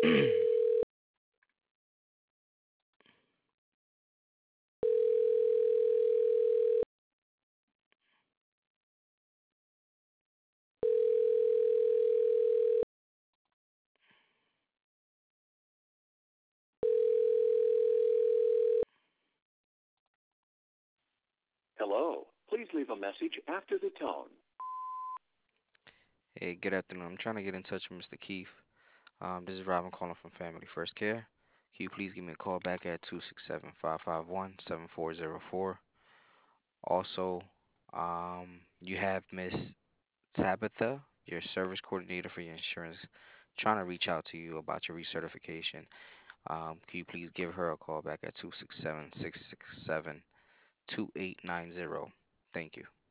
Hello. Please leave a message after the tone. Hey, good afternoon. I'm trying to get in touch with Mr. Keith. This is Robin calling from Family First Care. Can you please give me a call back at 267-551-7404? Also, you have Miss Tabitha, your service coordinator for your insurance, trying to reach out to you about your recertification. Can you please give her a call back at 267-667-2890? Thank you.